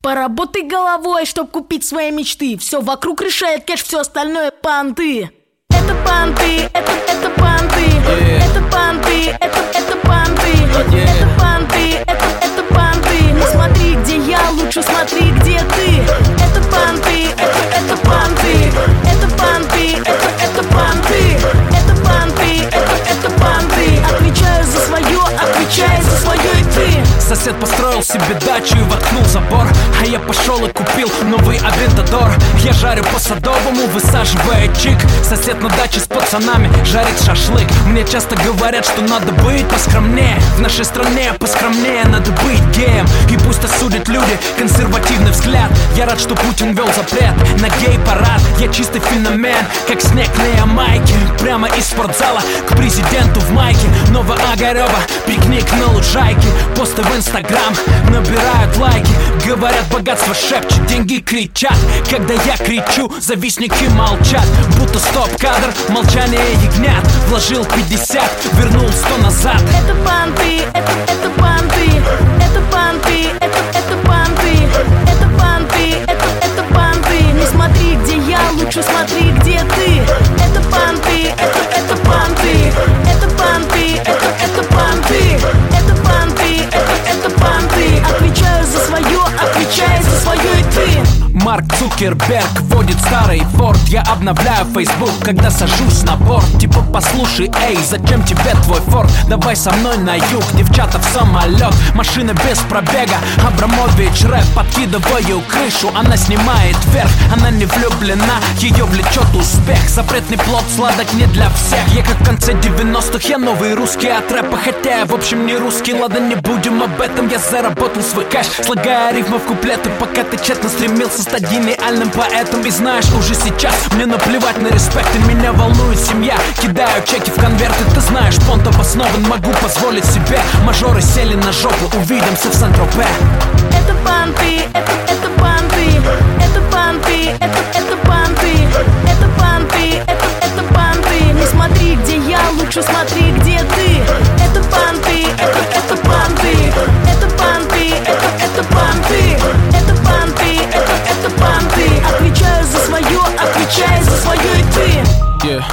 Поработай головой, чтоб купить свои мечты. Все вокруг решает кэш, все остальное понты. Это понты, это понты, это понты, это понты, это понты, это понты. Не смотри, где я, лучше смотри, где ты. Это понты, это понты, это понты, это понты, это понты, это понты. Отвечаю за свое, отвечай за свое и ты. Сосед построил себе дачу и воткнул забор, а я пошел и купил новый Авентадор. Я жарю по Садовому, высаживая чик. Сосед на даче с пацанами жарит шашлык. Мне часто говорят, что надо быть поскромнее. В нашей стране поскромнее надо быть геем. И пусть осудят люди консервативный взгляд. Я рад, что Путин вел запрет на гей-парад. Я чистый феномен, как снег на Ямайке. Прямо из спортзала к президенту в майке. Новоогарева, пикник на лужайке. Посты в Инстаграм набирают лайки. Говорят, богатство шепчет, деньги кричат. Когда я кричу, завистники молчат. Будто стоп-кадр, молчание ягнят. Вложил 50, вернул 100 назад. Это понты, это понты, это понты, это понты, это понты, это понты. Не смотри, где я, лучше смотри, где ты. Это понты, это понты, это понты, это понты, это понты, это понты. Отвечаю за свое, отвечай за свое и ты. Марк Цукерберг водит старый Форд. Я обновляю Facebook, когда сажусь на борт. Типа послушай, эй, зачем тебе твой Форд? Давай со мной на юг, девчата в самолет. Машина без пробега, Абрамович рэп. Подкидываю крышу, она снимает вверх. Она не влюблена, ее влечет успех. Запретный плод сладок не для всех. Я как в конце 90-х, я новый русский от рэпа. Хотя я в общем не русский, ладно, не будем об этом. Я заработал свой кэш, слагая рифмы в куплеты. Пока ты тщетно стремился стать гениальным поэтом. И знаешь, уже сейчас мне наплевать на респект. И меня волнует семья, кидаю чеки в конверты. Ты знаешь, понт обоснован, могу позволить себе. Мажоры сели на жопу, увидимся в Сан-Тропе. Это понты, это понты, это понты, это понты, это понты, это понты. Не смотри, где я, лучше смотри, где ты. Это понты, это понты, это понты, это понты, это понты, это понты. Отвечаю за свое, отвечай за свое и ты. Yeah,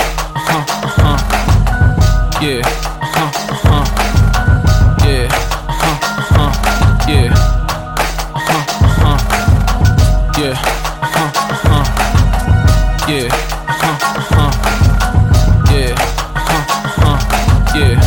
yeah, yeah, yeah, yeah, yeah, yeah.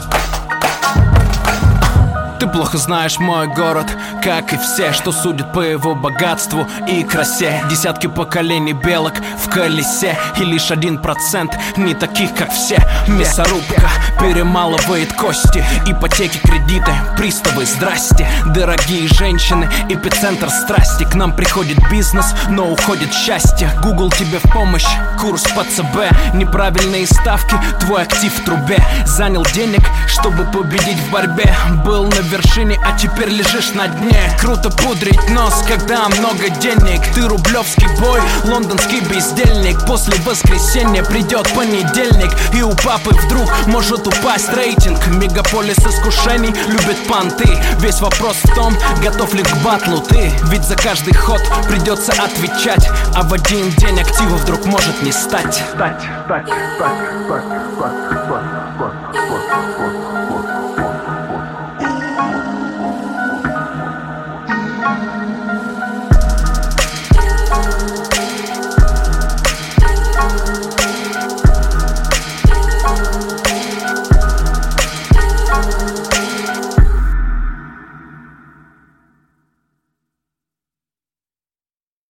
Ты плохо знаешь мой город, как и все, что судят по его богатству и красе. Десятки поколений белок в колесе, и лишь 1% не таких, как все. Мясорубка перемалывает кости, ипотеки, кредиты, приставы, здрасте. Дорогие женщины, эпицентр страсти. К нам приходит бизнес, но уходит счастье. Google тебе в помощь, курс по ЦБ. Неправильные ставки, твой актив в трубе. Занял денег, чтобы победить в борьбе. Был на вершине, а теперь лежишь на дне. Круто пудрить нос, когда много денег. Ты рублевский бой, лондонский бездельник. После воскресенья придет понедельник, и у папы вдруг может упасть рейтинг. Мегаполис искушений любит понты. Весь вопрос в том, готов ли к батлу ты. Ведь за каждый ход придется отвечать, а в один день актива вдруг может не стать.